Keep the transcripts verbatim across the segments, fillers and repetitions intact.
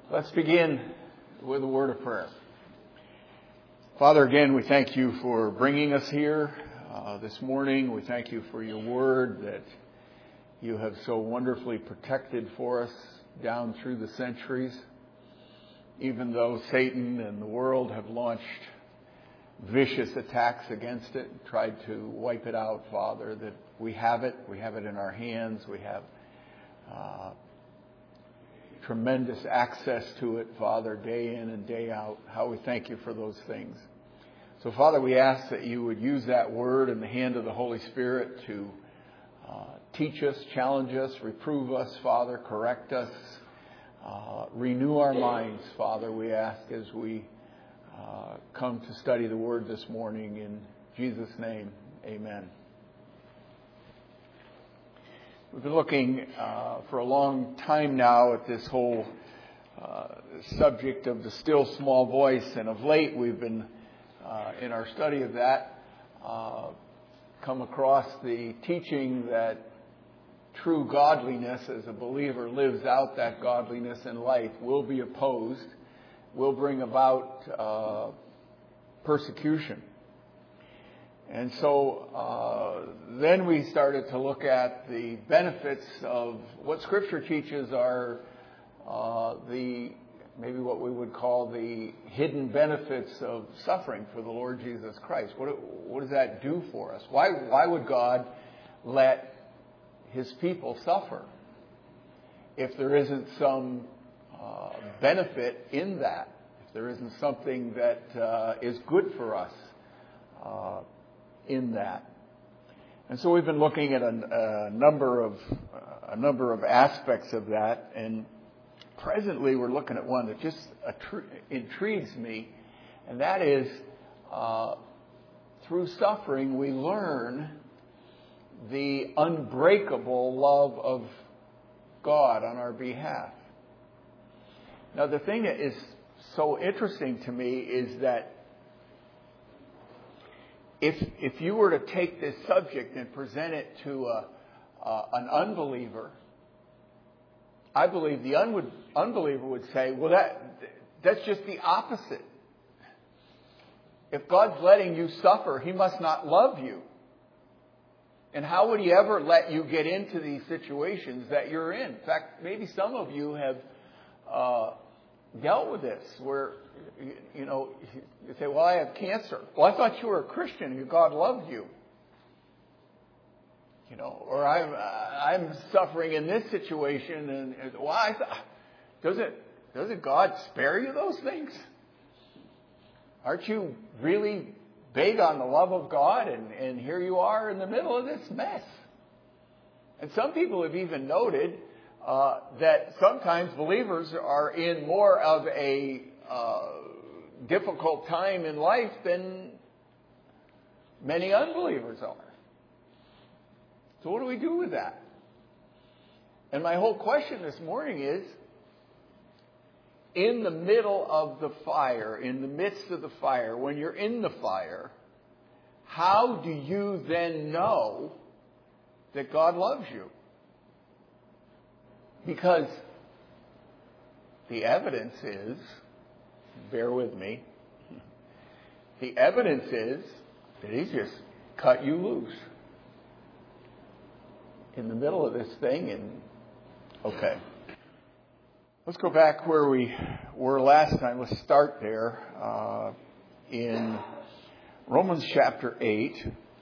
Let's begin with a word of prayer. Father, again, we thank you for bringing us here uh, this morning. We thank you for your word that you have so wonderfully protected for us down through the centuries. Even though Satan and the world have launched vicious attacks against it, tried to wipe it out, Father, that we have it. We have it in our hands. We have uh, tremendous access to it, Father, day in and day out. How we thank you for those things. So, Father, we ask that you would use that word in the hand of the Holy Spirit to uh, teach us, challenge us, reprove us, Father, correct us, uh, renew our minds, Father, we ask as we uh, come to study the word this morning. In Jesus' name, amen. We've been looking uh, for a long time now at this whole uh, subject of the still small voice, and of late we've been, uh, in our study of that, uh, come across the teaching that true godliness, as a believer lives out that godliness in life, will be opposed, will bring about uh, persecution. And so uh, then we started to look at the benefits of what Scripture teaches are uh, the, maybe what we would call the hidden benefits of suffering for the Lord Jesus Christ. What, what does that do for us? Why, why would God let His people suffer if there isn't some uh, benefit in that, if there isn't something that uh, is good for us uh, in that? And so we've been looking at a, a number of uh, a number of aspects of that, and presently we're looking at one that just attri- intrigues me, and that is uh, through suffering we learn the unbreakable love of God on our behalf. Now, the thing that is so interesting to me is that if if you were to take this subject and present it to a, uh, an unbeliever, I believe the un- unbeliever would say, well, that that's just the opposite. If God's letting you suffer, He must not love you. And how would He ever let you get into these situations that you're in? In fact, maybe some of you have uh, dealt with this where, you, you know, you say, well, I have cancer. Well, I thought you were a Christian and God loved you. You know, or I'm, uh, I'm suffering in this situation. And, and well, I th- doesn't, doesn't God spare you those things? Aren't you really big on the love of God, and, and here you are in the middle of this mess? And some people have even noted uh, that sometimes believers are in more of a uh, difficult time in life than many unbelievers are. So what do we do with that? And my whole question this morning is, in the middle of the fire, in the midst of the fire, when you're in the fire, how do you then know that God loves you? Because the evidence is, bear with me, the evidence is that He's just cut you loose in the middle of this thing. And okay. Let's go back where we were last time. Let's start there uh, in Romans chapter eight.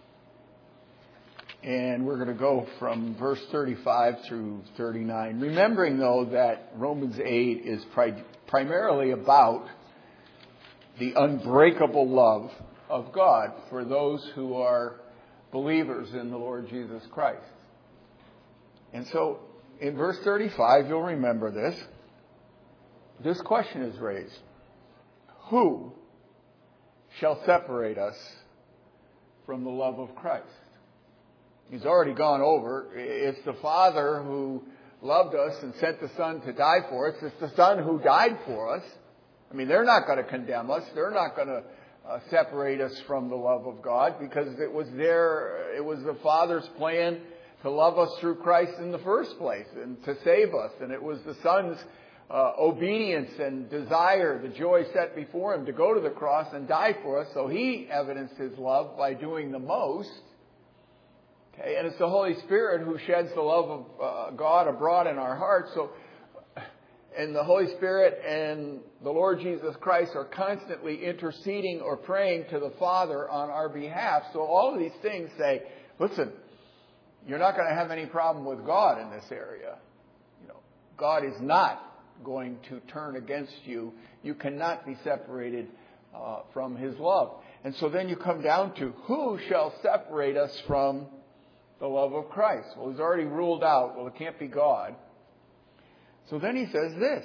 And we're going to go from verse thirty-five through thirty-nine. Remembering, though, that Romans eight is pri- primarily about the unbreakable love of God for those who are believers in the Lord Jesus Christ. And so in verse thirty-five, you'll remember this. This question is raised. Who shall separate us from the love of Christ? He's already gone over. It's the Father who loved us and sent the Son to die for us. It's the Son who died for us. I mean, they're not going to condemn us. They're not going to uh, separate us from the love of God, because it was their, it was the Father's plan to love us through Christ in the first place and to save us. And it was the Son's uh, obedience and desire, the joy set before him to go to the cross and die for us. So he evidenced his love by doing the most. Okay, and it's the Holy Spirit who sheds the love of uh, God abroad in our hearts. So, and the Holy Spirit and the Lord Jesus Christ are constantly interceding or praying to the Father on our behalf. So all of these things say, listen, you're not going to have any problem with God in this area. You know, God is not going to turn against you. You cannot be separated uh, from his love. And so then you come down to, who shall separate us from the love of Christ? Well, he's already ruled out, well, it can't be God. So then he says this: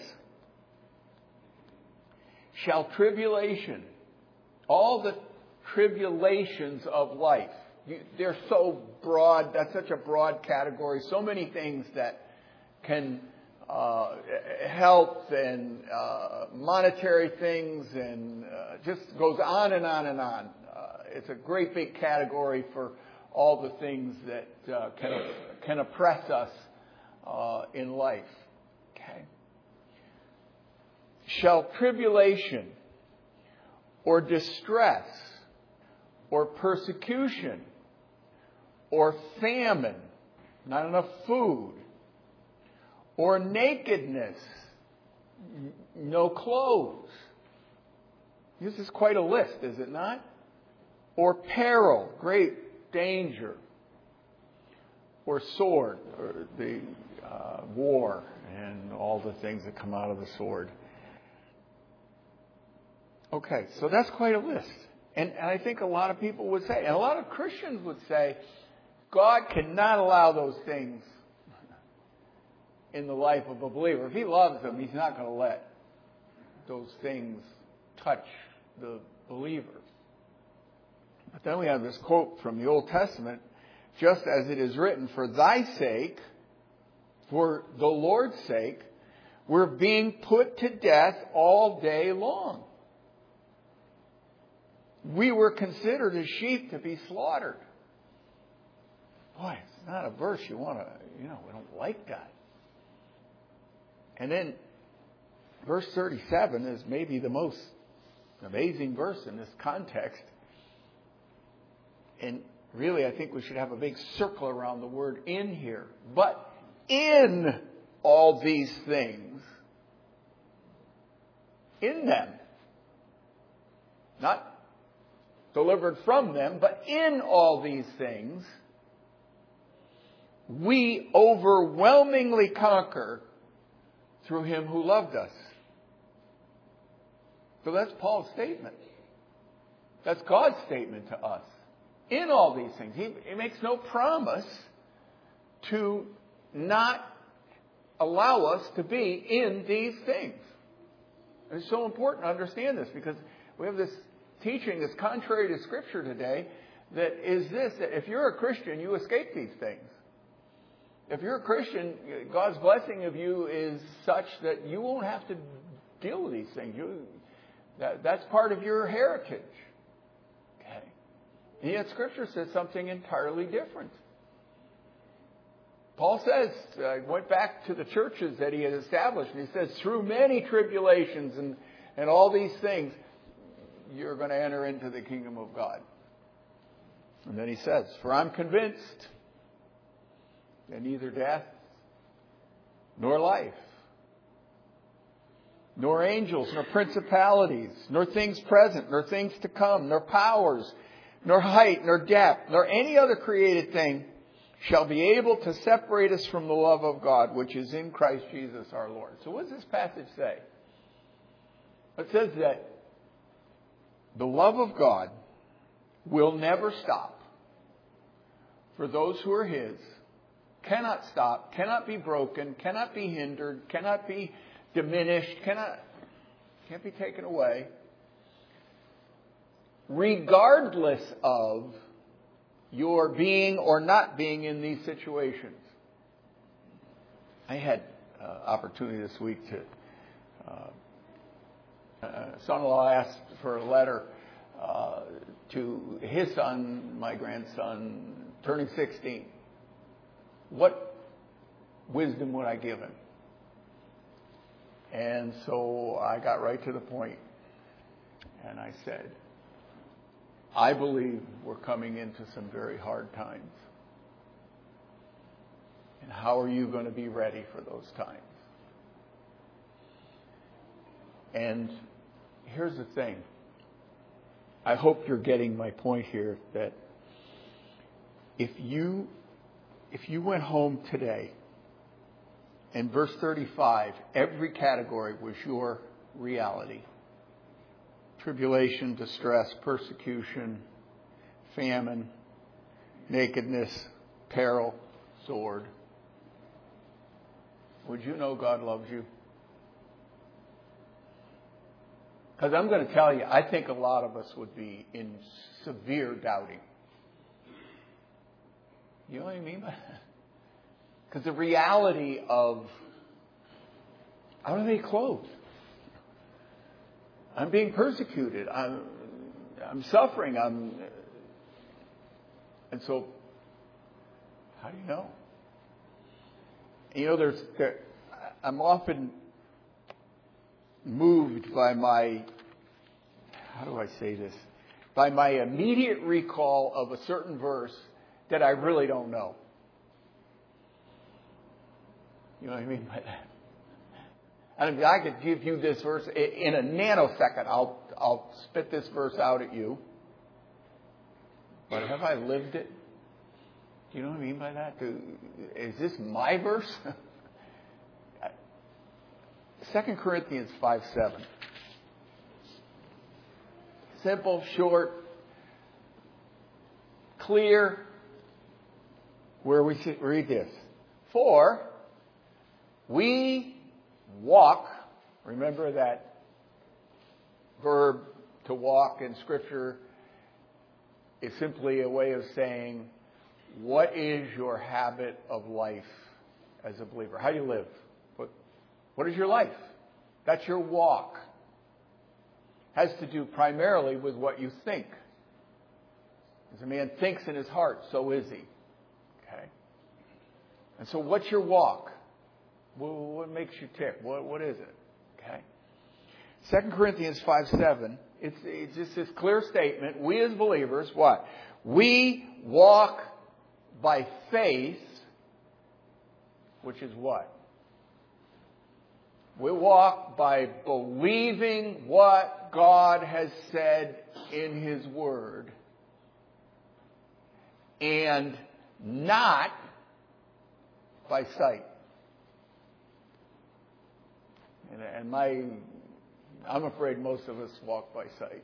shall tribulation, all the tribulations of life, you, they're so broad, that's such a broad category, so many things that can, uh, health and uh, monetary things, and uh, just goes on and on and on. Uh, it's a great big category for all the things that uh, can, can oppress us uh, in life. Okay. Shall tribulation or distress or persecution or famine, not enough food, or nakedness, no clothes. This is quite a list, is it not? Or peril, great danger, or sword, or the uh, war, and all the things that come out of the sword. Okay, so that's quite a list. And, and I think a lot of people would say, and a lot of Christians would say, God cannot allow those things in the life of a believer. If he loves them, he's not going to let those things touch the believer. But then we have this quote from the Old Testament, just as it is written, for thy sake, for the Lord's sake, we're being put to death all day long. We were considered as sheep to be slaughtered. Boy, it's not a verse you want to, you know, we don't like that. And then verse thirty-seven is maybe the most amazing verse in this context. And really, I think we should have a big circle around the word in here. But in all these things, in them, not delivered from them, but in all these things, we overwhelmingly conquer through him who loved us. So that's Paul's statement. That's God's statement to us. In all these things. He, he makes no promise to not allow us to be in these things. And it's so important to understand this, because we have this teaching that's contrary to Scripture today that is this, that if you're a Christian, you escape these things. If you're a Christian, God's blessing of you is such that you won't have to deal with these things. You, that, that's part of your heritage. Okay. And yet Scripture says something entirely different. Paul says, uh, went back to the churches that he had established, and he says, through many tribulations and, and all these things, you're going to enter into the kingdom of God. And then he says, for I'm convinced that neither death, nor life, nor angels, nor principalities, nor things present, nor things to come, nor powers, nor height, nor depth, nor any other created thing shall be able to separate us from the love of God, which is in Christ Jesus our Lord. So what does this passage say? It says that the love of God will never stop for those who are his, cannot stop, cannot be broken, cannot be hindered, cannot be diminished, cannot, can't be taken away, regardless of your being or not being in these situations. I had uh, opportunity this week to, uh, uh, son-in-law asked for a letter uh, to his son, my grandson, turning sixteen. What wisdom would I give him? And so I got right to the point, and I said, I believe we're coming into some very hard times. And how are you going to be ready for those times? And here's the thing. I hope you're getting my point here, that if you if you went home today, in verse thirty-five, every category was your reality. Tribulation, distress, persecution, famine, nakedness, peril, sword. Would you know God loves you? Because I'm going to tell you, I think a lot of us would be in severe doubting. You know what I mean by that? Because the reality of, I don't have any clothes. I'm being persecuted. I'm, I'm suffering. I'm, and so, how do you know? You know, there's, there, I'm often moved by my, how do I say this? By my immediate recall of a certain verse that I really don't know. You know what I mean by that? I mean, I could give you this verse in a nanosecond. I'll I'll spit this verse out at you. But have I lived it? Do you know what I mean by that? Do, is this my verse? Second Corinthians five seven. Simple, short, clear. Where we read this. For we walk, remember that verb to walk in Scripture is simply a way of saying, what is your habit of life as a believer? How do you live? What, what is your life? That's your walk. Has to do primarily with what you think. As a man thinks in his heart, so is he. Okay? And so what's your walk? What makes you tick? What, what is it? Okay. Second Corinthians five seven, it's, it's just this clear statement. We as believers, what? We walk by faith, which is what? We walk by believing what God has said in His Word, and not by sight. And, and my, I'm afraid most of us walk by sight.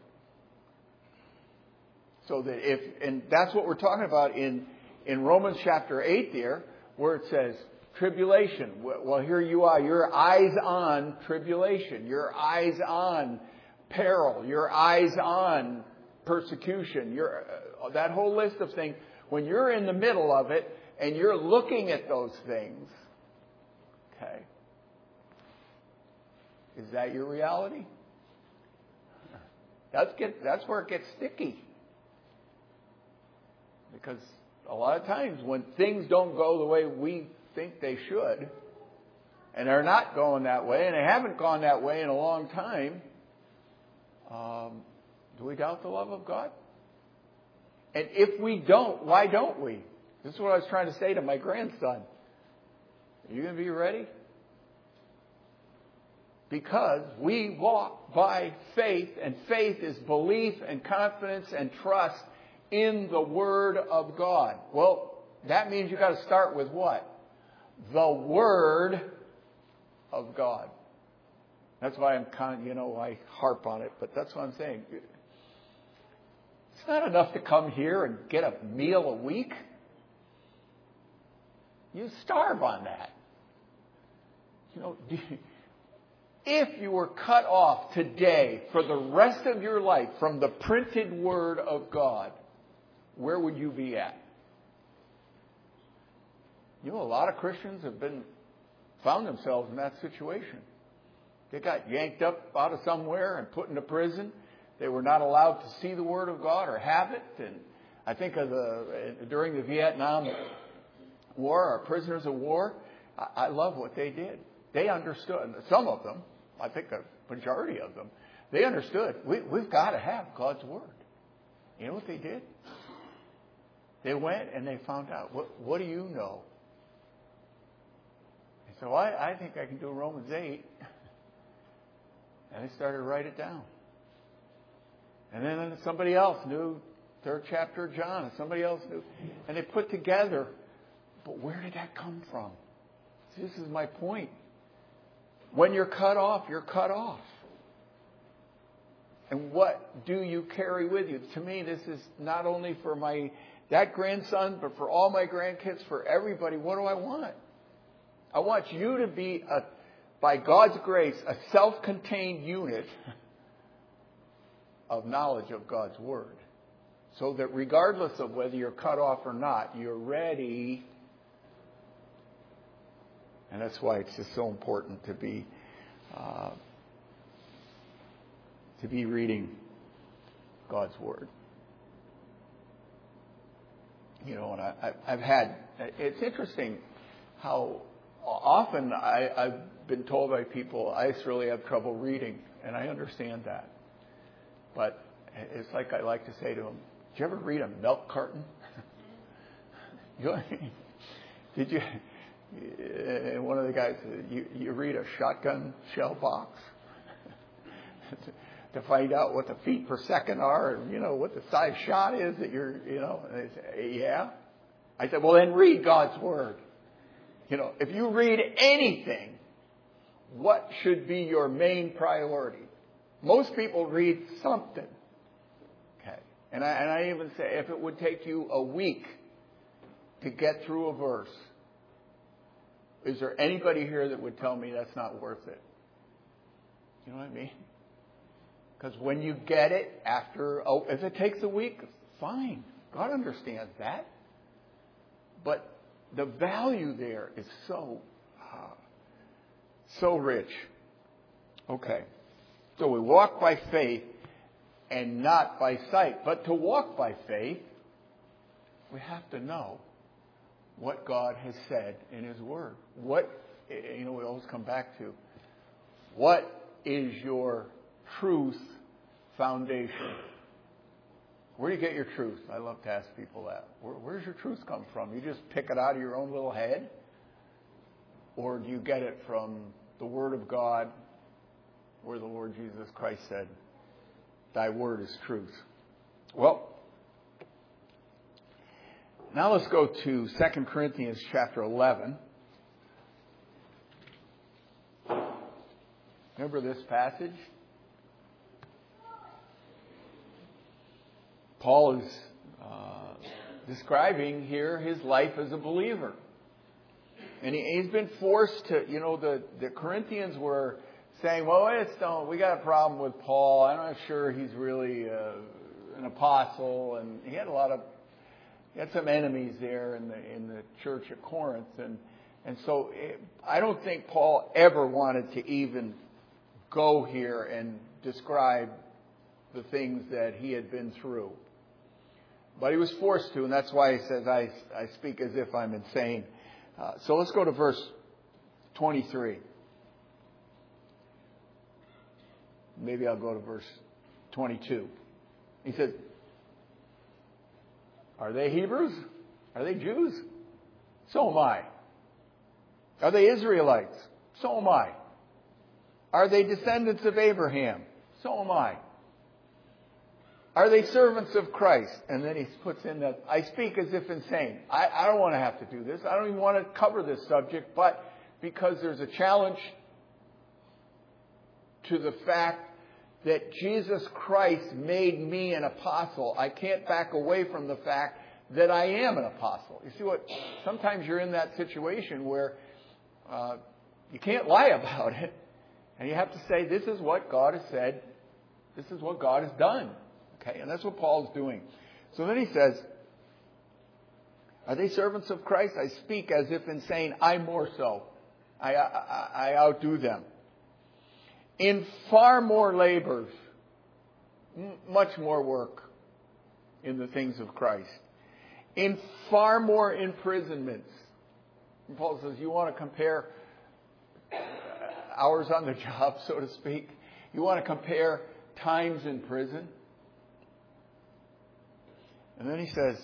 So that if, and that's what we're talking about in, in Romans chapter eight there, where it says tribulation. Well, here you are, your eyes on tribulation, your eyes on peril, your eyes on persecution, your, uh, that whole list of things. When you're in the middle of it and you're looking at those things, okay, is that your reality? That's get, that's where it gets sticky. Because a lot of times when things don't go the way we think they should, and they're not going that way, and they haven't gone that way in a long time, um, do we doubt the love of God? And if we don't, why don't we? This is what I was trying to say to my grandson. Are you going to be ready? Because we walk by faith, and faith is belief and confidence and trust in the Word of God. Well, that means you've got to start with what? The Word of God. That's why I'm kind, you know, I harp on it, but that's what I'm saying. It's not enough to come here and get a meal a week. You starve on that. You know, if you were cut off today for the rest of your life from the printed Word of God, where would you be at? You know, a lot of Christians have been found themselves in that situation. They got yanked up out of somewhere and put into prison. They were not allowed to see the Word of God or have it. And I think of the during the Vietnam War, our prisoners of war, I, I love what they did. They understood, some of them, I think a majority of them, they understood, we, we've got to have God's Word. You know what they did? They went and they found out, what, what do you know? And so I, I think I can do Romans eight. And they started to write it down. And then somebody else knew third chapter of John, and somebody else knew. And they put together, but where did that come from? See, this is my point. When you're cut off, you're cut off. And what do you carry with you? To me, this is not only for my that grandson, but for all my grandkids, for everybody. What do I want? I want you to be, a, by God's grace, a self-contained unit of knowledge of God's Word. So that regardless of whether you're cut off or not, you're ready. And that's why it's just so important to be uh, to be reading God's Word. You know, and I, I've had, it's interesting how often I, I've been told by people, I just really have trouble reading, and I understand that. But it's like I like to say to them, did you ever read a milk carton? you, did you, uh, one of the guys, you, you read a shotgun shell box? to find out what the feet per second are, and you know what the size shot is that you're, you know. And they say, yeah. I said, well, then read God's Word. You know, if you read anything, what should be your main priority? Most people read something. Okay, and I and I even say, if it would take you a week to get through a verse, is there anybody here that would tell me that's not worth it? You know what I mean? Because when you get it after, oh, if it takes a week, fine. God understands that. But the value there is so, uh, so rich. Okay. So we walk by faith and not by sight. But to walk by faith, we have to know what God has said in His Word. What, you know, we always come back to, what is your truth foundation? Where do you get your truth? I love to ask people that. Where, where does your truth come from? You just pick it out of your own little head? Or do you get it from the Word of God, where the Lord Jesus Christ said, thy word is truth? Well, now let's go to Second Corinthians chapter eleven. Remember this passage? Paul is uh, describing here his life as a believer. And he, he's been forced to, you know, the, the Corinthians were saying, well, it's, don't, we got a problem with Paul. I'm not sure he's really uh, an apostle. And he had a lot of, he had some enemies there in the in the church at Corinth. And, and so it, I don't think Paul ever wanted to even go here and describe the things that he had been through. But he was forced to, and that's why he says, I, I speak as if I'm insane. Uh, so let's go to verse twenty-three. Maybe I'll go to verse twenty-two. He said, are they Hebrews? Are they Jews? So am I. Are they Israelites? So am I. Are they descendants of Abraham? So am I. Are they servants of Christ? And then he puts in that, I speak as if insane. I, I don't want to have to do this. I don't even want to cover this subject, but because there's a challenge to the fact that Jesus Christ made me an apostle, I can't back away from the fact that I am an apostle. You see what? Sometimes you're in that situation where uh, you can't lie about it, and you have to say, this is what God has said. This is what God has done. Okay, and that's what Paul's doing. So then he says, are they servants of Christ? I speak as if insane. I more so. I, I, I outdo them. In far more labors, m- much more work in the things of Christ. In far more imprisonments. And Paul says, you want to compare hours on the job, so to speak. You want to compare times in prison. And then he says,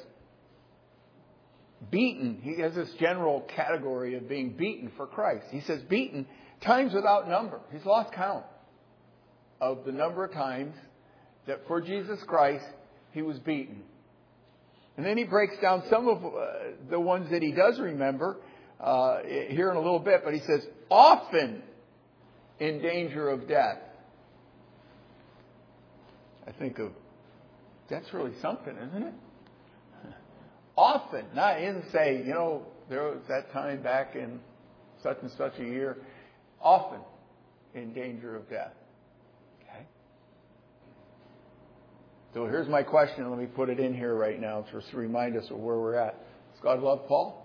beaten. He has this general category of being beaten for Christ. He says, beaten times without number. He's lost count of the number of times that for Jesus Christ he was beaten. And then he breaks down some of uh, the ones that he does remember uh, here in a little bit. But he says, often in danger of death. I think of, that's really something, isn't it? Often. Not, he didn't say, you know, there was that time back in such and such a year. Often in danger of death. Okay? So here's my question. Let me put it in here right now just to remind us of where we're at. Does God love Paul?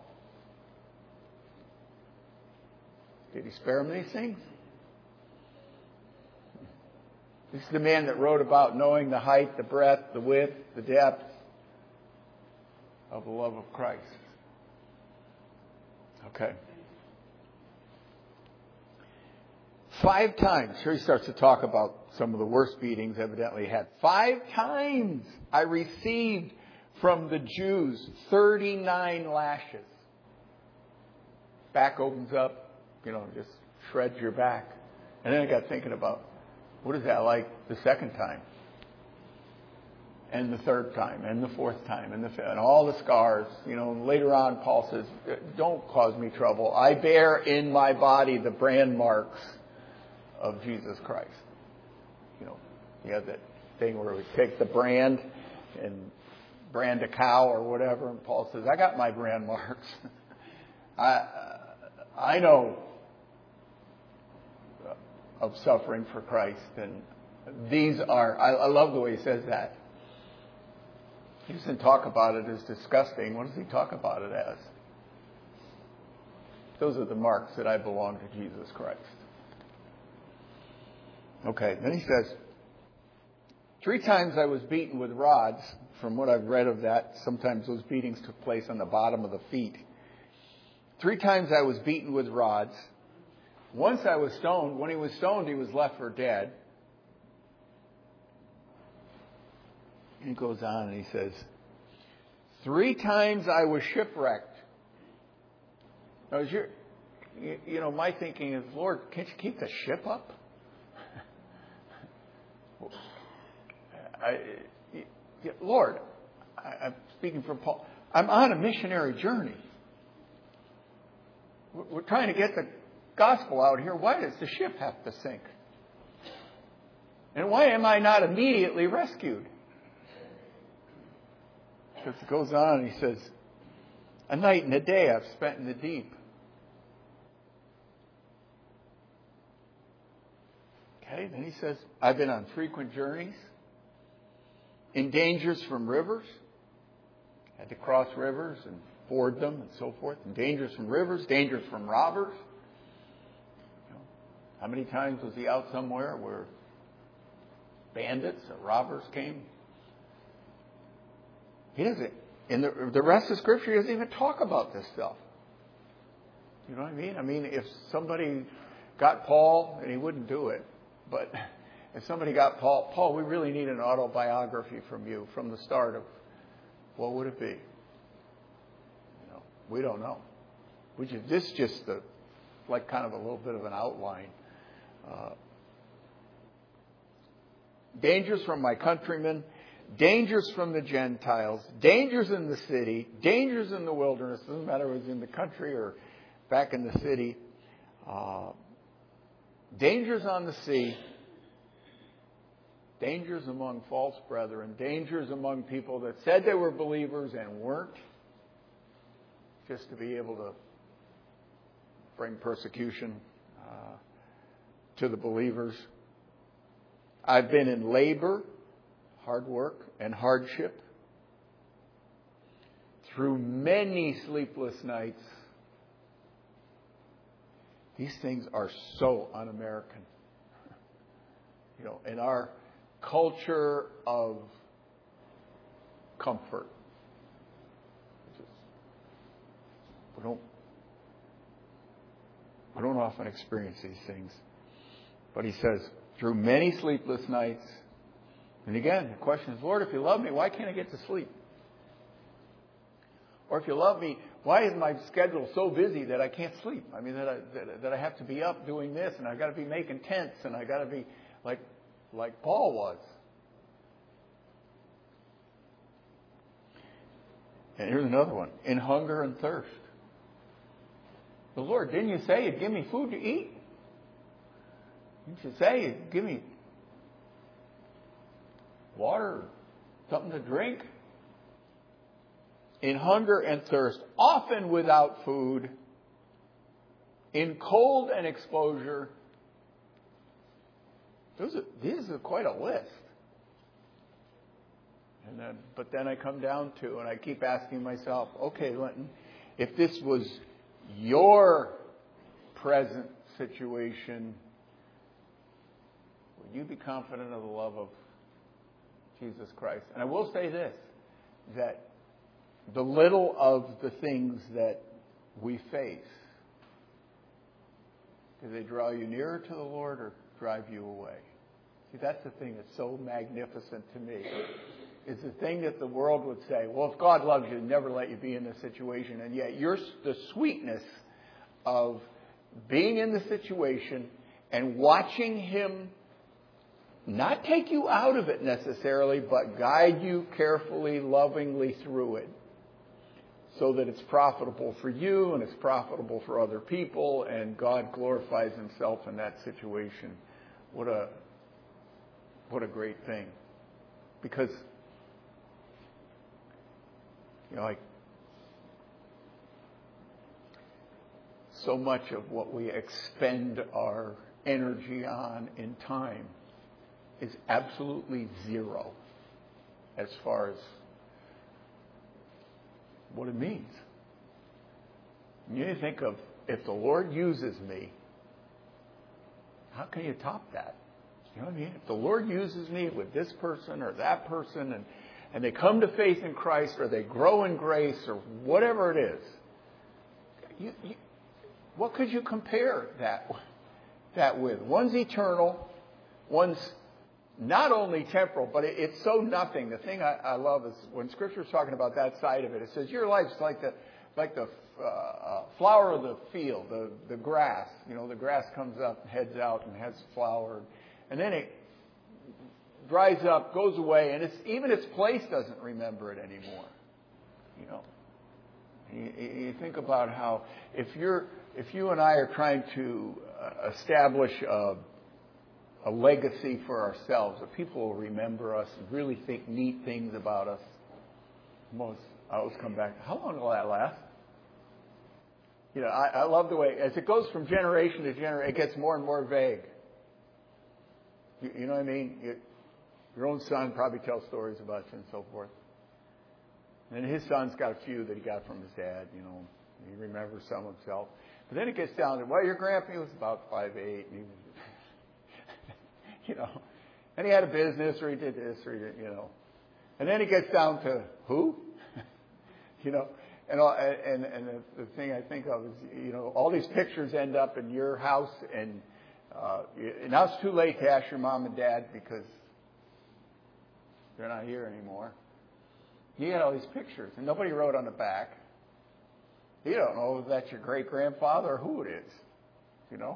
Did he spare him these things? This is the man that wrote about knowing the height, the breadth, the width, the depth of the love of Christ. Okay. Five times, here he starts to talk about some of the worst beatings evidently he had. Five times I received from the Jews thirty-nine lashes. Back opens up, you know, just shreds your back. And then I got thinking about, what is that like the second time? And the third time, and the fourth time, and the fifth, and all the scars. You know, later on, Paul says, don't cause me trouble. I bear in my body the brand marks of Jesus Christ. You know, you have that thing where we take the brand and brand a cow or whatever, and Paul says, I got my brand marks. I I know of suffering for Christ, and these are, I, I love the way he says that. He doesn't talk about it as disgusting. What does he talk about it as? Those are the marks that I belong to Jesus Christ. Okay, then he says, three times I was beaten with rods. From what I've read of that, sometimes those beatings took place on the bottom of the feet. Three times I was beaten with rods. Once I was stoned. When he was stoned, he was left for dead. And he goes on and he says, three times I was shipwrecked. Now, is your, you, you know, my thinking is, Lord, can't you keep the ship up? I, Lord, I, I'm speaking from Paul. I'm on a missionary journey. We're, we're trying to get the gospel out here. Why does the ship have to sink? And why am I not immediately rescued? Because it goes on and he says, a night and a day I've spent in the deep. Okay, then he says, I've been on frequent journeys, in dangers from rivers. Had to cross rivers and ford them and so forth. And dangers from rivers, dangers from robbers. You know, how many times was he out somewhere where bandits or robbers came? He doesn't. In the, the rest of Scripture, he doesn't even talk about this stuff. You know what I mean? I mean, if somebody got Paul, and he wouldn't do it, but if somebody got Paul, Paul, we really need an autobiography from you from the start of, what would it be? You know, we don't know. We just, this is just the, like kind of a little bit of an outline. Uh, dangers from my countrymen. Dangers from the Gentiles, dangers in the city, dangers in the wilderness. Doesn't matter if it was in the country or back in the city. Uh, dangers on the sea, dangers among false brethren, dangers among people that said they were believers and weren't, just to be able to bring persecution uh, to the believers. I've been in labor, hard work, and hardship, through many sleepless nights. These things are so un-American. You know, in our culture of comfort, we don't, we don't often experience these things. But he says, through many sleepless nights, and again, the question is, Lord, if you love me, why can't I get to sleep? Or if you love me, why is my schedule so busy that I can't sleep? I mean, that I, that, that I have to be up doing this, and I've got to be making tents, and I've got to be like, like Paul was. And here's another one. In hunger and thirst. The Lord, didn't you say you'd give me food to eat? Didn't you say you'd give me water, something to drink? In hunger and thirst, often without food, in cold and exposure. Those are, these are quite a list. And then, but then I come down to, and I keep asking myself, okay, Linton, if this was your present situation, would you be confident of the love of Jesus Christ? And I will say this, that the little of the things that we face, do they draw you nearer to the Lord or drive you away? See, that's the thing that's so magnificent to me. Is the thing that the world would say, well, if God loves you, he'd never let you be in this situation. And yet you're the sweetness of being in the situation and watching him not take you out of it necessarily, but guide you carefully, lovingly through it so that it's profitable for you and it's profitable for other people, and God glorifies himself in that situation. What a, what a great thing. Because You know, like so much of what we expend our energy on in time is absolutely zero as far as what it means. You need to think of, if the Lord uses me, how can you top that? You know what I mean? If the Lord uses me with this person or that person, and and they come to faith in Christ, or they grow in grace, or whatever it is, you, you, what could you compare that, that with? One's eternal, one's not only temporal, but it, it's so nothing. The thing I, I love is when Scripture's talking about that side of it, it says your life's like the like the uh, uh, flower of the field, the, the grass. You know, the grass comes up, heads out, and has flower, and then it dries up, goes away, and it's, even its place doesn't remember it anymore. You know, you, you think about how if you're if you and I are trying to uh, establish a, a legacy for ourselves, that people will remember us and really think neat things about us. Most I always come back. How long will that last? You know, I, I love the way as it goes from generation to generation, it gets more and more vague. You, you know what I mean? You, Your own son probably tells stories about you and so forth. And his son's got a few that he got from his dad, you know. He remembers some himself. But then it gets down to, well, your grandpa was about five eight, and he was, you know, and he had a business, or he did this, or he did, you know. And then it gets down to, who? you know, and all, and, and the, the thing I think of is, you know, all these pictures end up in your house, and uh, now it's too late to ask your mom and dad because they're not here anymore. You had all these pictures, and nobody wrote on the back. You don't know if that's your great-grandfather or who it is, you know.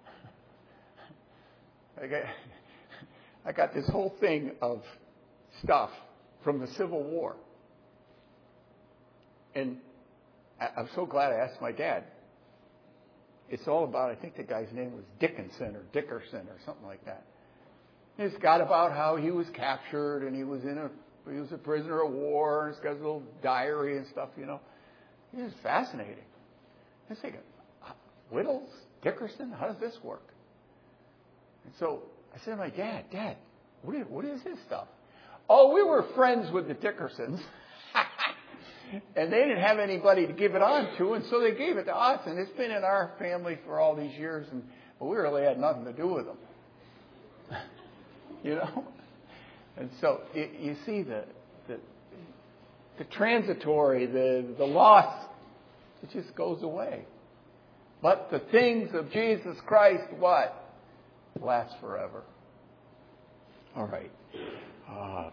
I got, I got this whole thing of stuff from the Civil War. And I'm so glad I asked my dad. It's all about, I think the guy's name was Dickinson or Dickerson or something like that. It's got about how he was captured and he was in a he was a prisoner of war, and it's got his little diary and stuff, you know. It was fascinating. I was thinking, Whittles, Dickerson, how does this work? And so I said to my dad, Dad, what is, what is this stuff? Oh, we were friends with the Dickersons. And they didn't have anybody to give it on to, and so they gave it to us. And it's been in our family for all these years, and but we really had nothing to do with them. You know? And so it, you see the, the the transitory, the, the loss, it just goes away. But the things of Jesus Christ, what? lasts forever. All right. Uh,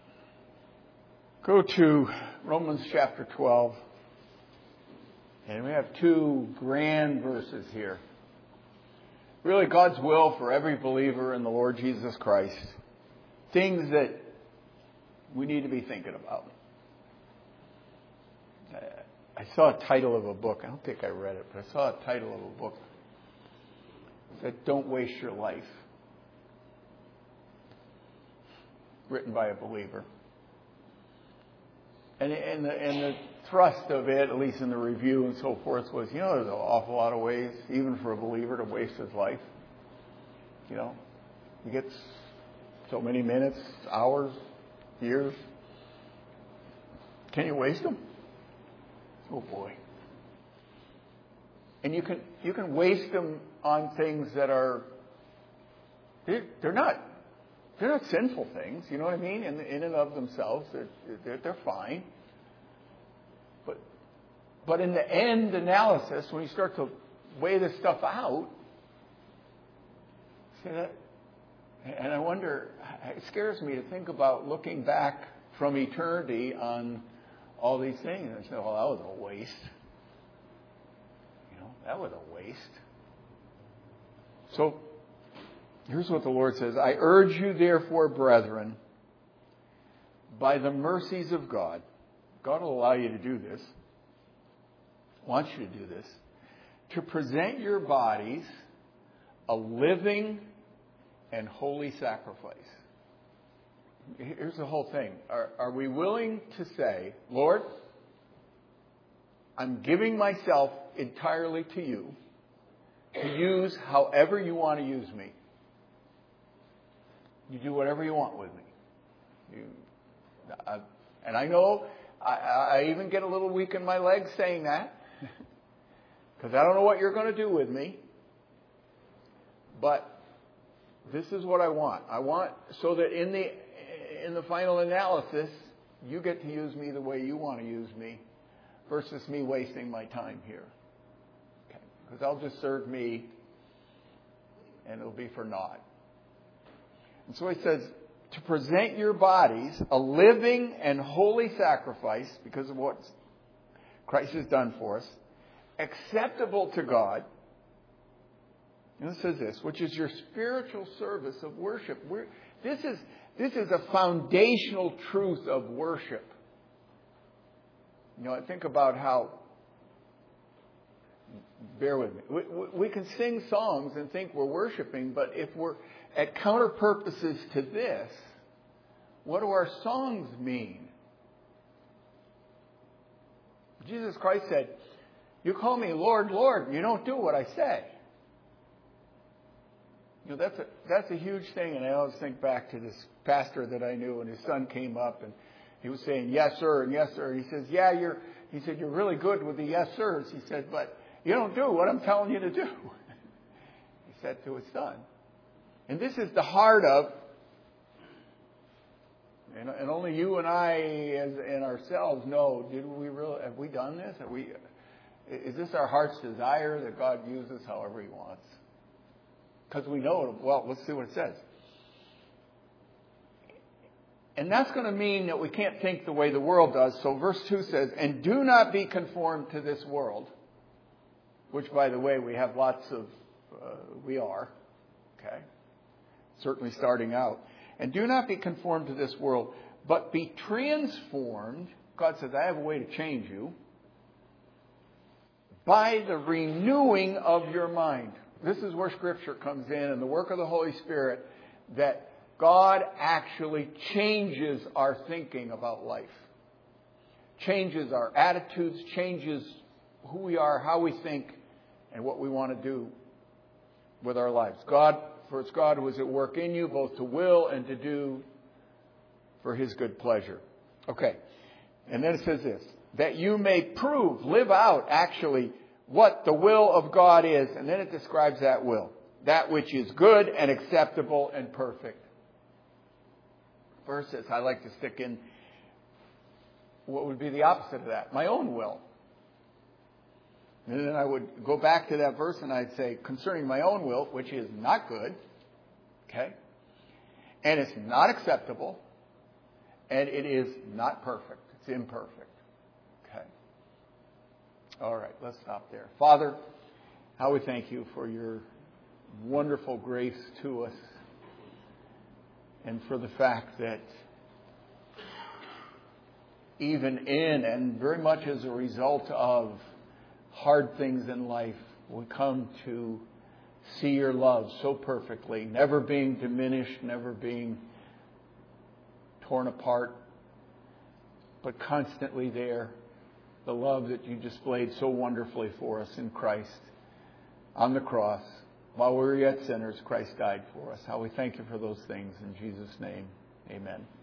go to Romans chapter twelve. And we have two grand verses here. Really, God's will for every believer in the Lord Jesus Christ. Things that we need to be thinking about. I saw a title of a book. I don't think I read it, but I saw a title of a book. It said, "Don't Waste Your Life." Written by a believer. And, and, the, and the thrust of it, at least in the review and so forth, was, you know, there's an awful lot of ways, even for a believer, to waste his life. You know, he gets so many minutes, hours, years. Can you waste them? Oh boy. And you can you can waste them on things that are they're, they're not they're not sinful things. You know what I mean? In in and of themselves, they're they're, they're fine. But but in the end analysis, when you start to weigh this stuff out, see that, and I wonder, it scares me to think about looking back from eternity on all these things and say, well, that was a waste. You know, that was a waste. So, here's what the Lord says. I urge you, therefore, brethren, by the mercies of God, God will allow you to do this, wants you to do this, to present your bodies a living and holy sacrifice. Here's the whole thing. Are, are we willing to say, Lord, I'm giving myself entirely to you to use however you want to use me. You do whatever you want with me. You, I, and I know I, I even get a little weak in my legs saying that because I don't know what you're going to do with me. But this is what I want. I want so that in the in the final analysis, you get to use me the way you want to use me versus me wasting my time here. Okay. Because I'll just serve me and it'll be for naught. And so he says, to present your bodies a living and holy sacrifice because of what Christ has done for us, acceptable to God. And it says this, which is your spiritual service of worship. We're, this is this is a foundational truth of worship. You know, I think about how, bear with me, we, we can sing songs and think we're worshiping, but if we're at counter purposes to this, what do our songs mean? Jesus Christ said, you call me Lord, Lord, and you don't do what I say. You know, that's a, that's a huge thing, and I always think back to this pastor that I knew, and his son came up, and he was saying, yes, sir, and yes, sir. And he says, yeah, you're, he said, you're really good with the yes, sirs. He said, but you don't do what I'm telling you to do. He said to his son. And this is the heart of, and, and only you and I as, and ourselves know, did we really, have we done this? Have we, is this our heart's desire that God uses however He wants? Because we know it. Well, let's see what it says. And that's going to mean that we can't think the way the world does. So verse two says, and do not be conformed to this world, which, by the way, we have lots of, uh, we are, okay, certainly starting out. And do not be conformed to this world, but be transformed. God says, I have a way to change you by the renewing of your mind. This is where Scripture comes in and the work of the Holy Spirit, that God actually changes our thinking about life. Changes our attitudes, changes who we are, how we think, and what we want to do with our lives. God, for it's God who is at work in you, both to will and to do for His good pleasure. Okay. And then it says this, that you may prove, live out actually what the will of God is. And then it describes that will. That which is good and acceptable and perfect. Verses, I like to stick in what would be the opposite of that. My own will. And then I would go back to that verse and I'd say, concerning my own will, which is not good, Okay? And it's not acceptable, and it is not perfect. It's imperfect. Okay? All right, let's stop there. Father, how we thank you for your wonderful grace to us, and for the fact that even in and very much as a result of hard things in life, we come to see your love so perfectly, never being diminished, never being torn apart, but constantly there. The love that you displayed so wonderfully for us in Christ on the cross. While we were yet sinners, Christ died for us. How we thank you for those things. In Jesus' name, amen.